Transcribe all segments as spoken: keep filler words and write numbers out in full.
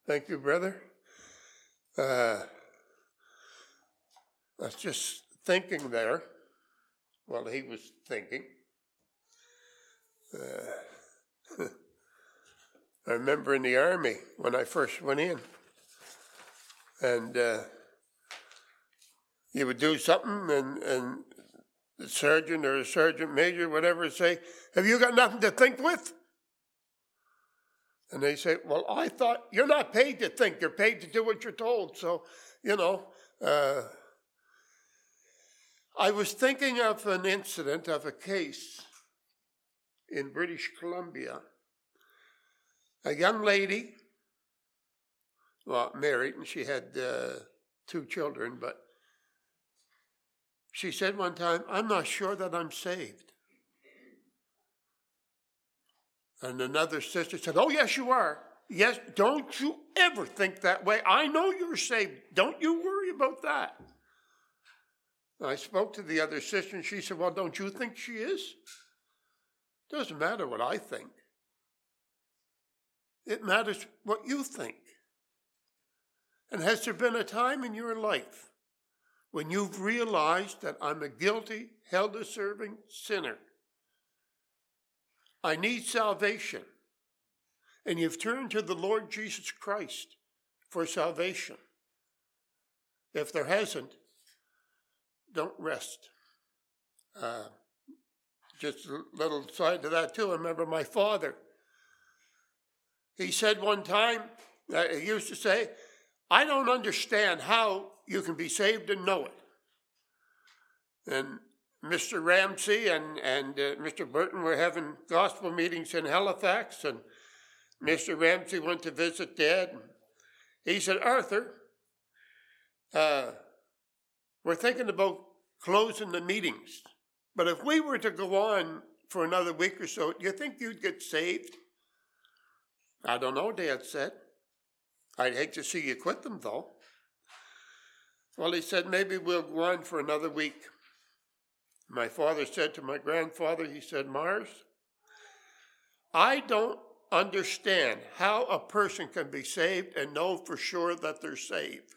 Thank you, brother. Uh, I was just thinking there while he was thinking. Uh, I remember in the Army when I first went in, and uh, you would do something, and, and the sergeant or the sergeant major, whatever, would say, "Have you got nothing to think with?" And they say, "Well, I thought you're not paid to think. You're paid to do what you're told." So, you know, uh, I was thinking of an incident, of a case in British Columbia. A young lady, well, married, and she had uh, two children, but she said one time, "I'm not sure that I'm saved." And another sister said, "Oh, yes, you are. Yes, don't you ever think that way. I know you're saved. Don't you worry about that." I spoke to the other sister, and she said, "Well, don't you think she is?" Doesn't matter what I think. It matters what you think. And has there been a time in your life when you've realized that I'm a guilty, hell-deserving sinner? I need salvation. And you've turned to the Lord Jesus Christ for salvation. If there hasn't, don't rest. Uh, just a little side to that too. I remember my father. He said one time, uh, he used to say, "I don't understand how you can be saved and know it." And Mister Ramsey and, and uh, Mister Burton were having gospel meetings in Halifax, and Mister Ramsey went to visit Dad. He said, "Arthur, uh, we're thinking about closing the meetings, but if we were to go on for another week or so, do you think you'd get saved?" "I don't know," Dad said. "I'd hate to see you quit them, though." Well, he said, "Maybe we'll go on for another week." My father said to my grandfather, he said, "Mars, I don't understand how a person can be saved and know for sure that they're saved."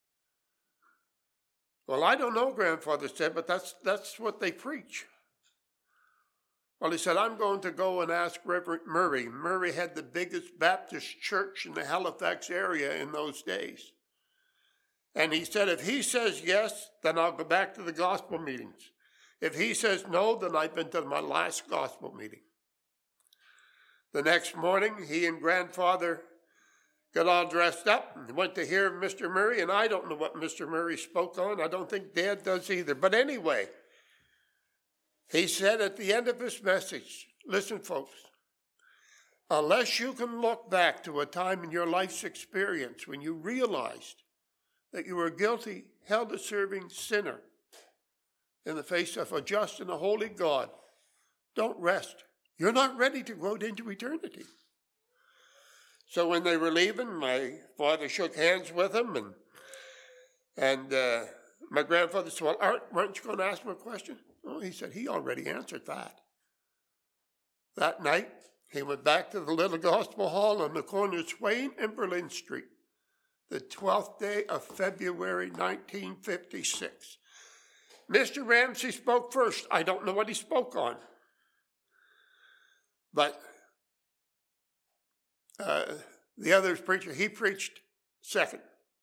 "Well, I don't know," Grandfather said, "but that's that's what they preach." Well, he said, "I'm going to go and ask Reverend Murray." Murray had the biggest Baptist church in the Halifax area in those days. And he said, "If he says yes, then I'll go back to the gospel meetings. If he says no, then I've been to my last gospel meeting." The next morning, he and Grandfather got all dressed up and went to hear Mister Murray, and I don't know what Mister Murray spoke on. I don't think Dad does either. But anyway, he said at the end of his message, "Listen, folks, unless you can look back to a time in your life's experience when you realized that you were a guilty, hell-deserving sinner in the face of a just and a holy God, don't rest. You're not ready to go into eternity." So when they were leaving, my father shook hands with him, and and uh, my grandfather said, "Well, Art, weren't you going to ask him a question?" Oh, he said, he already answered that. That night, he went back to the little gospel hall on the corner of Swain and Berlin Street, the twelfth day of February, nineteen fifty-six. Mister Ramsey spoke first. I don't know what he spoke on. But uh, the other preacher, he preached second.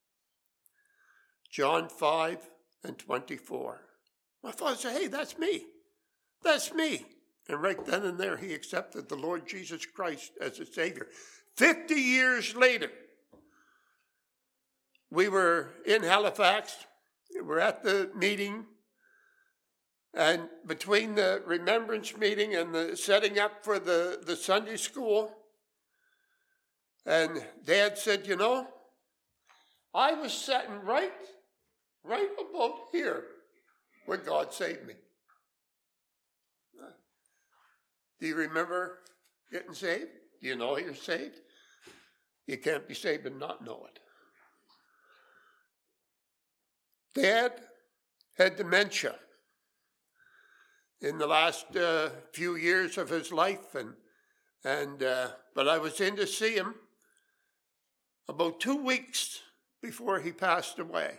John five and twenty-four. My father said, "Hey, that's me. That's me." And right then and there, he accepted the Lord Jesus Christ as a Savior. Fifty years later, we were in Halifax. We were at the meeting. And between the remembrance meeting and the setting up for the, the Sunday school, and Dad said, "You know, I was sitting right, right about here when God saved me." Do you remember getting saved? Do you know you're saved? You can't be saved and not know it. Dad had dementia in the last uh, few years of his life, and and uh, but I was in to see him, about two weeks before he passed away.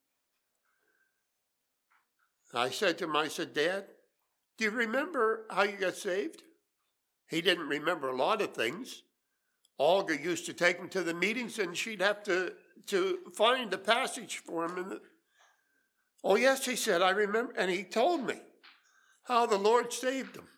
I said to him, I said, Dad, do you remember how you got saved? He didn't remember a lot of things. Olga used to take him to the meetings and she'd have to, to find the passage for him. And oh, yes, he said, I remember. And he told me how the Lord saved him.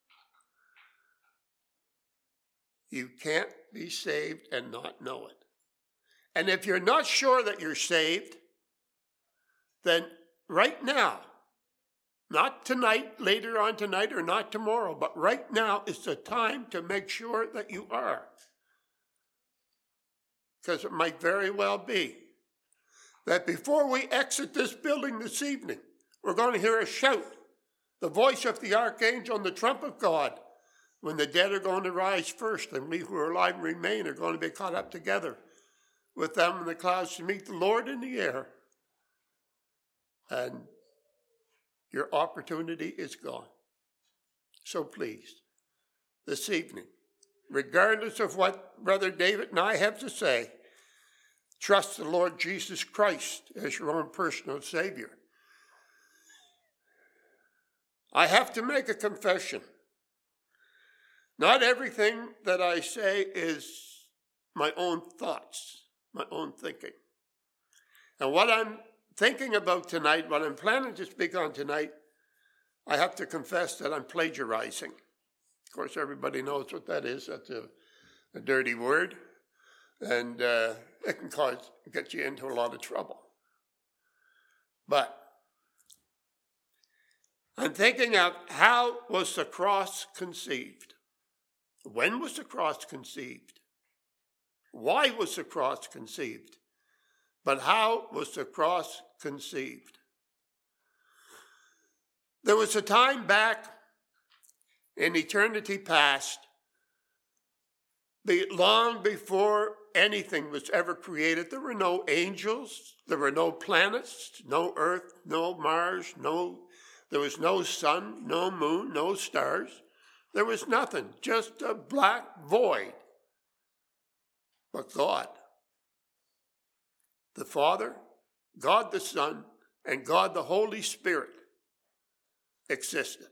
You can't be saved and not know it. And if you're not sure that you're saved, then right now, not tonight, later on tonight, or not tomorrow, but right now is the time to make sure that you are. Because it might very well be that before we exit this building this evening, we're going to hear a shout, the voice of the archangel and the trump of God, when the dead are going to rise first, and we who are alive and remain are going to be caught up together with them in the clouds to meet the Lord in the air. And your opportunity is gone. So please, this evening, regardless of what Brother David and I have to say, trust the Lord Jesus Christ as your own personal Savior. I have to make a confession. Not everything that I say is my own thoughts, my own thinking. And what I'm thinking about tonight, what I'm planning to speak on tonight, I have to confess that I'm plagiarizing. Of course, everybody knows what that is. That's a, a dirty word. And uh, it can cause, get you into a lot of trouble. But I'm thinking of how was the cross conceived? When was the cross conceived? Why was the cross conceived? But how was the cross conceived? There was a time back in eternity past, be, long before anything was ever created. There were no angels, there were no planets, no earth, no Mars, no, there was no sun, no moon, no stars. There was nothing, just a black void. But God, the Father, God the Son, and God the Holy Spirit existed.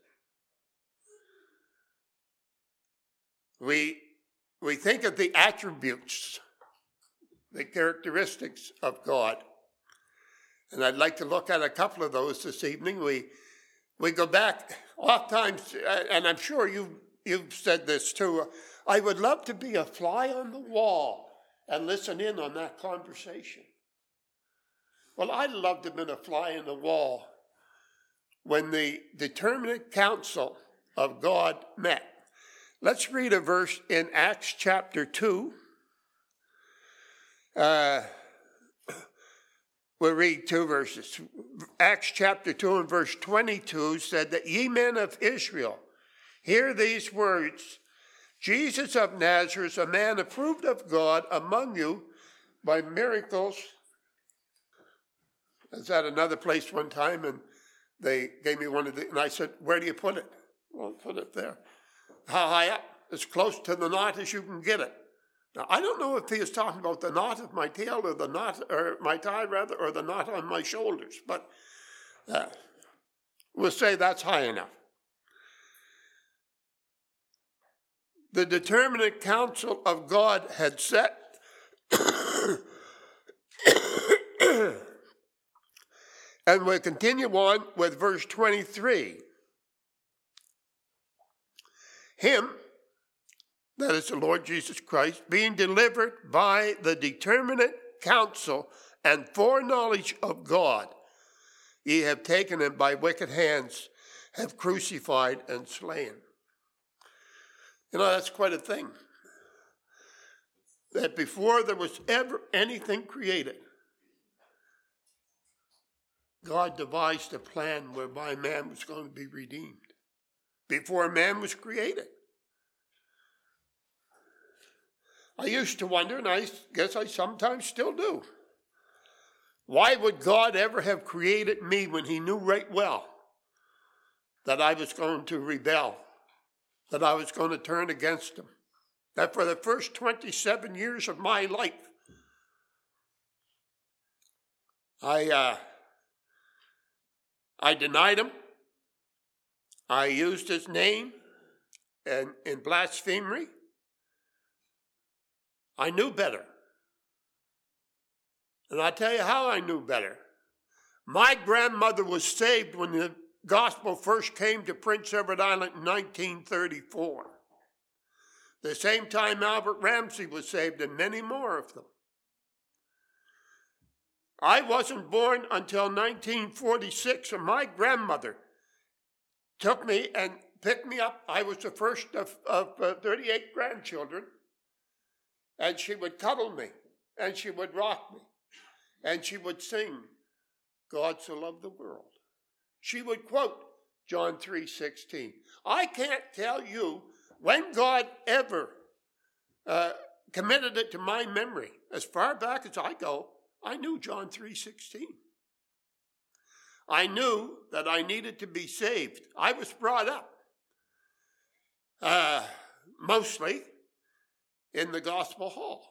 We, we think of the attributes, the characteristics of God. And I'd like to look at a couple of those this evening. We we go back oftentimes, and I'm sure you've, you've said this too, I would love to be a fly on the wall and listen in on that conversation. Well, I'd love to have been a fly on the wall when the determinate counsel of God met. Let's read a verse in Acts chapter two. Uh, we'll read two verses. Acts chapter two and verse twenty-two said that ye men of Israel, hear these words. Jesus of Nazareth, a man approved of God among you by miracles. I was at another place one time and they gave me one of the, and I said, where do you put it? Well, put it there. How high up? As close to the knot as you can get it. Now, I don't know if he is talking about the knot of my tail or the knot, or my tie rather, or the knot on my shoulders, but uh, we'll say that's high enough. The determinate counsel of God had set and we'll continue on with verse twenty-three. Him, that is the Lord Jesus Christ, being delivered by the determinate counsel and foreknowledge of God, ye have taken him by wicked hands, have crucified and slain. You know, that's quite a thing. That before there was ever anything created, God devised a plan whereby man was going to be redeemed. Before man was created. I used to wonder, and I guess I sometimes still do, why would God ever have created me when he knew right well that I was going to rebel, that I was going to turn against him, that for the first twenty-seven years of my life, I, uh, I denied him. I used his name in, in blasphemy. I knew better. And I'll tell you how I knew better. My grandmother was saved when the gospel first came to Prince Edward Island in nineteen thirty-four. The same time Albert Ramsey was saved, and many more of them. I wasn't born until nineteen forty-six, and my grandmother took me and picked me up. I was the first of, of uh, thirty-eight grandchildren, and she would cuddle me, and she would rock me, and she would sing, God so loved the world. She would quote John three sixteen. I can't tell you when God ever uh, committed it to my memory. As far back as I go, I knew John three sixteen. I knew that I needed to be saved. I was brought up uh, mostly in the gospel hall.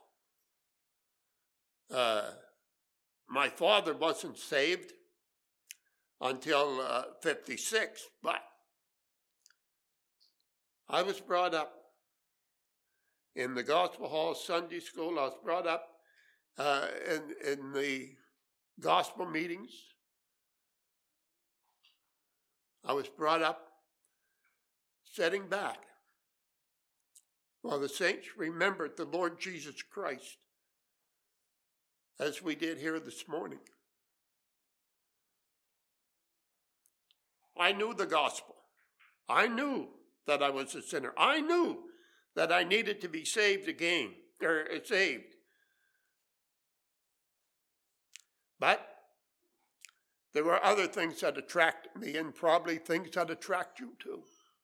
Uh, my father wasn't saved until uh, fifty-six, but I was brought up in the gospel hall, Sunday school. I was brought up uh, in, in the gospel meetings. I was brought up sitting back while the saints remembered the Lord Jesus Christ, as we did here this morning. I knew the gospel. I knew that I was a sinner. I knew that I needed to be saved again, or saved. But there were other things that attracted me, and probably things that attract you too.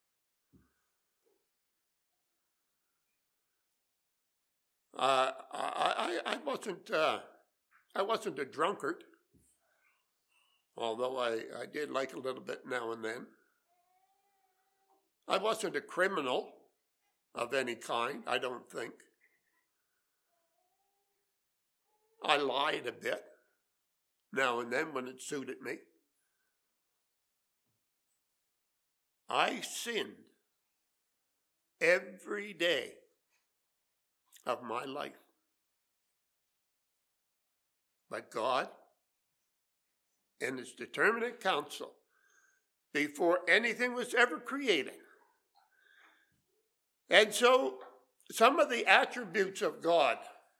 Uh, I, I, I wasn't uh, I wasn't a drunkard, although I, I did like a little bit now and then. I wasn't a criminal of any kind, I don't think. I lied a bit now and then when it suited me. I sinned every day of my life. But God, in His determinate counsel, before anything was ever created. And so, some of the attributes of God,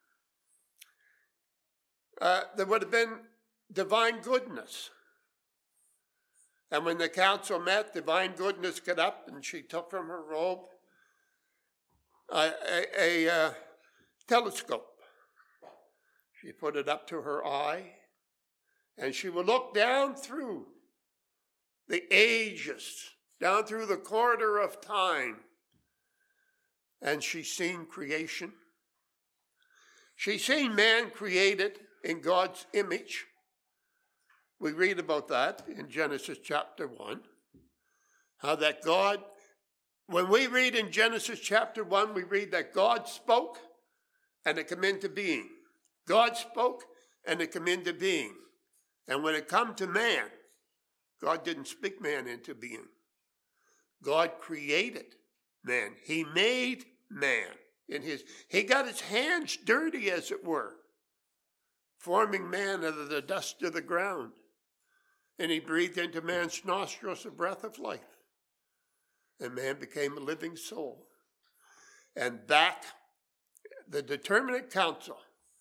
uh, there would have been divine goodness. And when the council met, divine goodness got up and she took from her robe a, a, a uh, telescope. She put it up to her eye, and she would look down through the ages, down through the corridor of time, and she seen creation. She seen man created in God's image. We read about that in Genesis chapter one, how that God, when we read in Genesis chapter one, we read that God spoke and it came into being. God spoke and it came into being. And when it come to man, God didn't speak man into being. God created man. He made man in his, he got his hands dirty, as it were, forming man out of the dust of the ground. And he breathed into man's nostrils the breath of life. And man became a living soul. And back, the determinate counsel,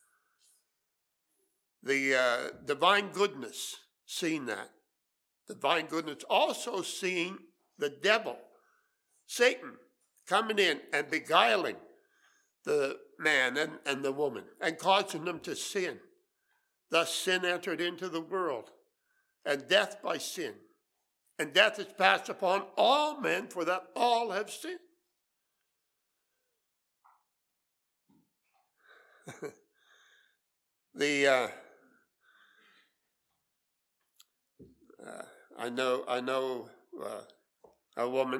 the uh, divine goodness, seen that. Divine goodness also seeing the devil, Satan, coming in and beguiling the man and, and the woman and causing them to sin. Thus sin entered into the world, and death by sin. And death is passed upon all men, for that all have sinned. the uh, uh, I know I know uh, a woman,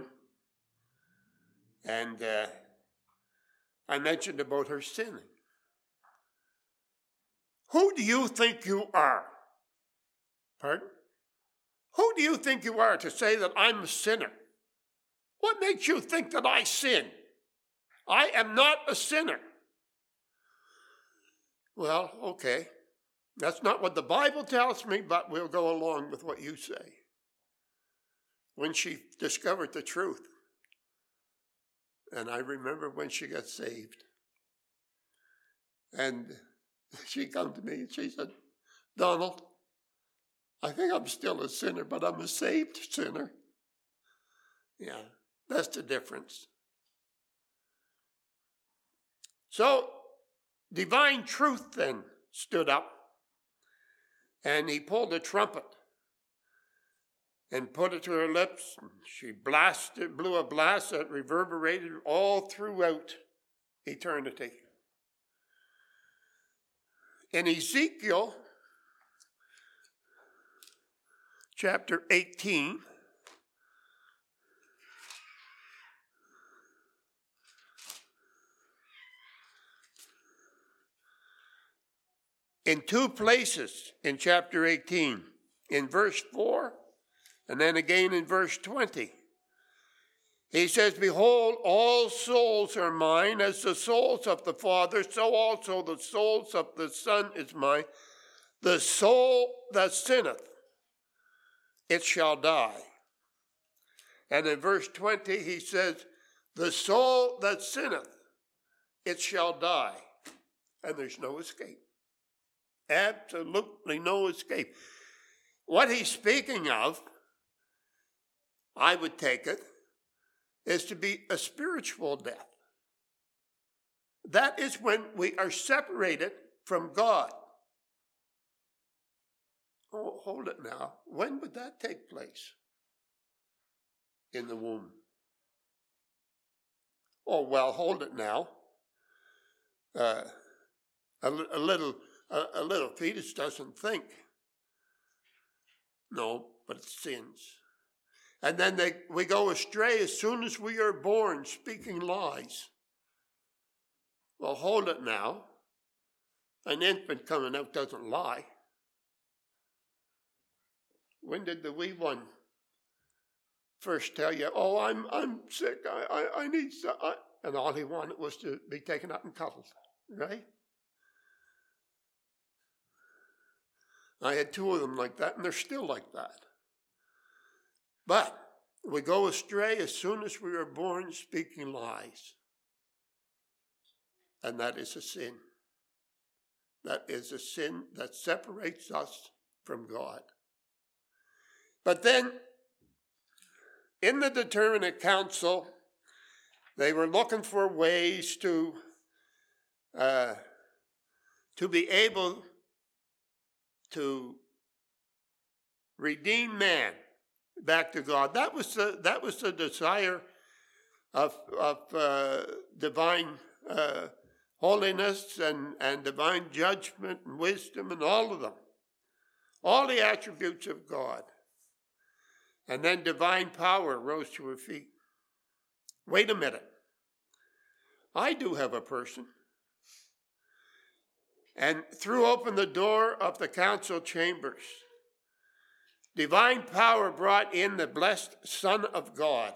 and uh, I mentioned about her sinning. Who do you think you are Pardon? Who do you think you are to say that I'm a sinner? What makes you think that I sin? I am not a sinner. Well, okay. That's not what the Bible tells me, but we'll go along with what you say. When she discovered the truth, and I remember when she got saved, and she come to me and she said, Donald, I think I'm still a sinner, but I'm a saved sinner. Yeah, that's the difference. So, divine truth then stood up, and he pulled a trumpet and put it to her lips. She blasted, blew a blast that reverberated all throughout eternity. In Ezekiel chapter eighteen, in two places in chapter eighteen, in verse four, and then again in verse twenty. He says, behold, all souls are mine, as the souls of the Father, so also the souls of the Son is mine. The soul that sinneth, it shall die. And in verse twenty, he says, the soul that sinneth, it shall die. And there's no escape. Absolutely no escape. What he's speaking of, I would take it, is to be a spiritual death. That is when we are separated from God. Oh, hold it now. When would that take place? In the womb. Oh, well, hold it now. Uh, a, a little a, a little fetus doesn't think. No, but it sins. And then they, we go astray as soon as we are born, speaking lies. Well, hold it now. An infant coming out doesn't lie. When did the wee one first tell you, oh, I'm I'm sick, I, I, I need some, I, and all he wanted was to be taken up and cuddled, right? I had two of them like that, and they're still like that. But we go astray as soon as we are born, speaking lies. And that is a sin. That is a sin that separates us from God. But then, in the determinate council, they were looking for ways to, uh, to be able to redeem man back to God. That was the, that was the desire of, of uh, divine uh, holiness and, and divine judgment and wisdom and all of them. All the attributes of God. And then divine power rose to her feet. Wait a minute. I do have a person. And threw open the door of the council chambers. Divine power brought in the blessed Son of God.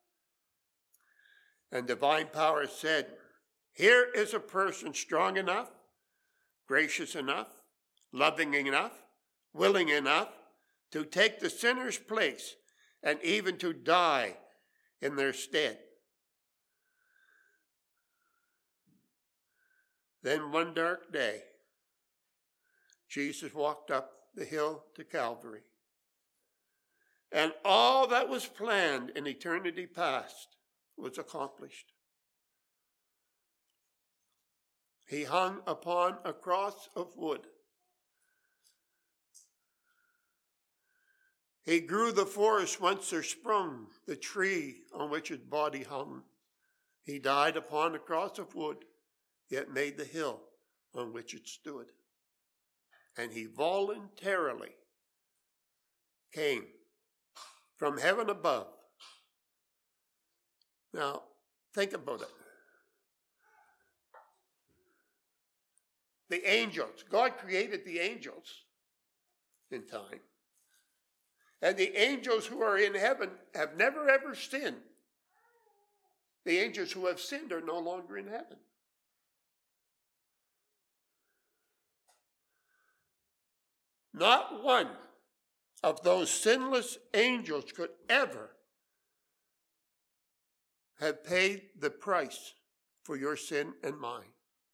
And divine power said, here is a person strong enough, gracious enough, loving enough, willing enough to take the sinner's place and even to die in their stead. Then one dark day, Jesus walked up the hill to Calvary. And all that was planned in eternity past was accomplished. He hung upon a cross of wood. He grew the forest whence there sprung the tree on which his body hung. He died upon a cross of wood, yet made the hill on which it stood. And he voluntarily came from heaven above. Now, think about it. The angels, God created the angels in time. And the angels who are in heaven have never ever sinned. The angels who have sinned are no longer in heaven. Not one of those sinless angels could ever have paid the price for your sin and mine.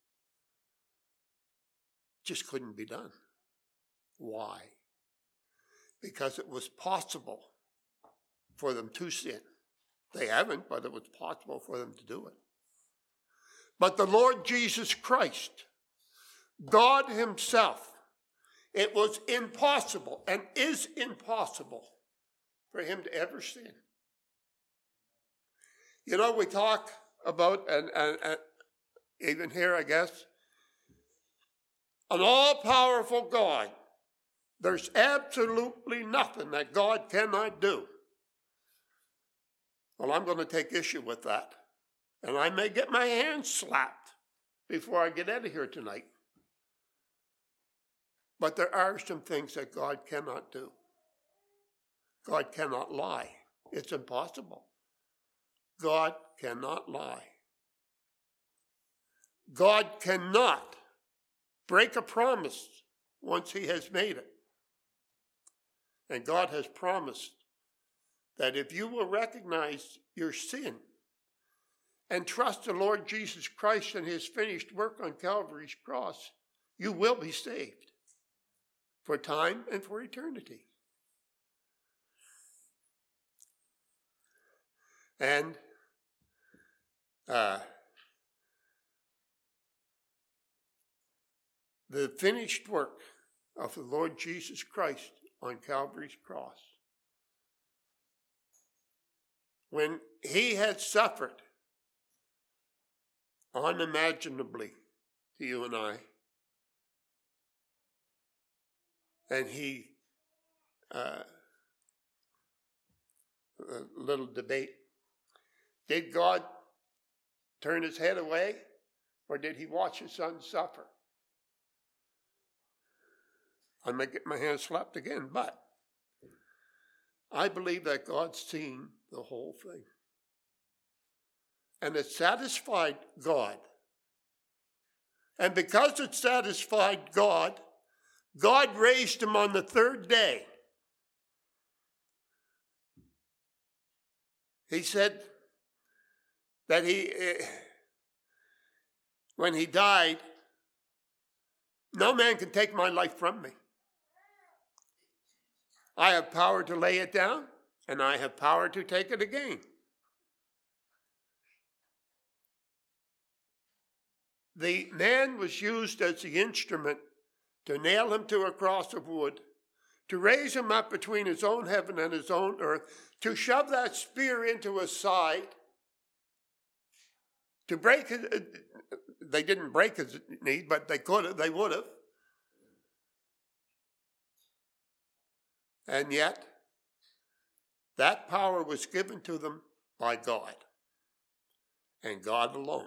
Just couldn't be done. Why? Because it was possible for them to sin. They haven't, but it was possible for them to do it. But the Lord Jesus Christ, God himself, it was impossible and is impossible for him to ever sin. You know, we talk about, and, and, and even here, I guess, an all-powerful God. There's absolutely nothing that God cannot do. Well, I'm going to take issue with that. And I may get my hands slapped before I get out of here tonight. But there are some things that God cannot do. God cannot lie. It's impossible. God cannot lie. God cannot break a promise once he has made it. And God has promised that if you will recognize your sin and trust the Lord Jesus Christ and his finished work on Calvary's cross, you will be saved for time and for eternity. And uh, the finished work of the Lord Jesus Christ on Calvary's cross, when he had suffered unimaginably to you and I, and he, uh, a little debate, did God turn his head away, or did he watch his son suffer? I may get my hand slapped again, but I believe that God's seen the whole thing. And it satisfied God. And because it satisfied God, God raised him on the third day. He said that he, when he died, no man can take my life from me. I have power to lay it down, and I have power to take it again. The man was used as the instrument to nail him to a cross of wood, to raise him up between his own heaven and his own earth, to shove that spear into his side, to break his, they didn't break his knee, but they could have, they would have. And yet, that power was given to them by God, and God alone.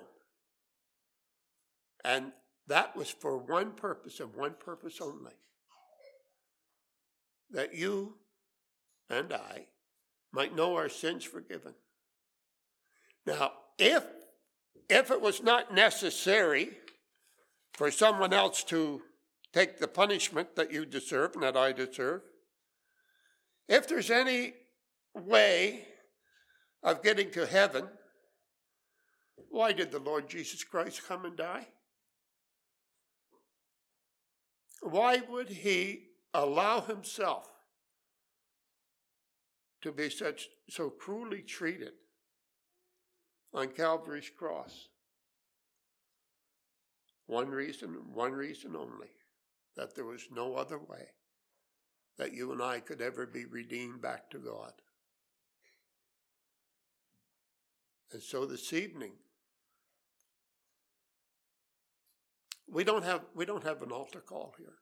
And that was for one purpose and one purpose only. That you and I might know our sins forgiven. Now, if, if it was not necessary for someone else to take the punishment that you deserve and that I deserve, if there's any way of getting to heaven, why did the Lord Jesus Christ come and die? Why would he allow himself to be such so cruelly treated on Calvary's cross? One reason, one reason only, that there was no other way that you and I could ever be redeemed back to God. And so this evening, we don't have we don't have an altar call here.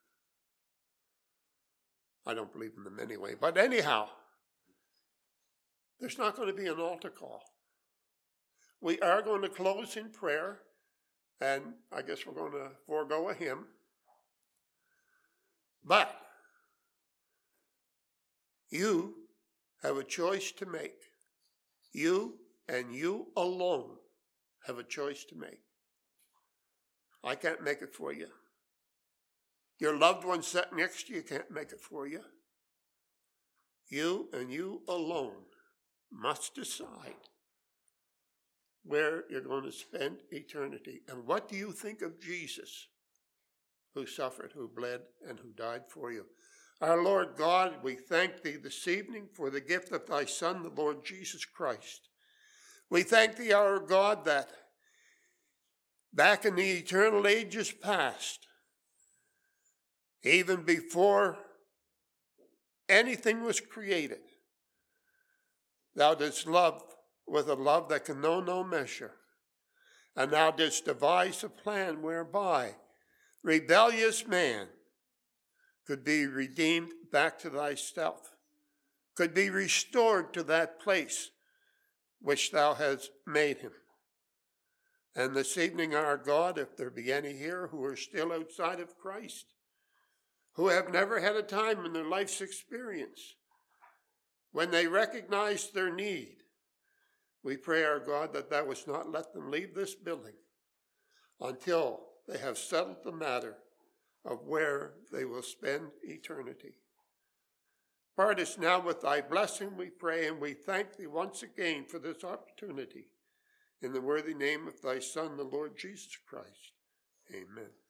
I don't believe in them anyway. But anyhow, there's not going to be an altar call. We are going to close in prayer, and I guess we're going to forego a hymn. But You have a choice to make. You and you alone have a choice to make. I can't make it for you. Your loved one sitting next to you can't make it for you. You and you alone must decide where you're going to spend eternity. And what do you think of Jesus, who suffered, who bled, and who died for you? Our Lord God, we thank thee this evening for the gift of thy Son, the Lord Jesus Christ. We thank thee, our God, that back in the eternal ages past, even before anything was created, thou didst love with a love that can know no measure. And thou didst devise a plan whereby rebellious man could be redeemed back to thyself, could be restored to that place which thou hast made him. And this evening, our God, if there be any here who are still outside of Christ, who have never had a time in their life's experience when they recognized their need, we pray, our God, that thou wouldst not let them leave this building until they have settled the matter of where they will spend eternity. Part us now with thy blessing, we pray, and we thank thee once again for this opportunity. In the worthy name of thy Son, the Lord Jesus Christ. Amen.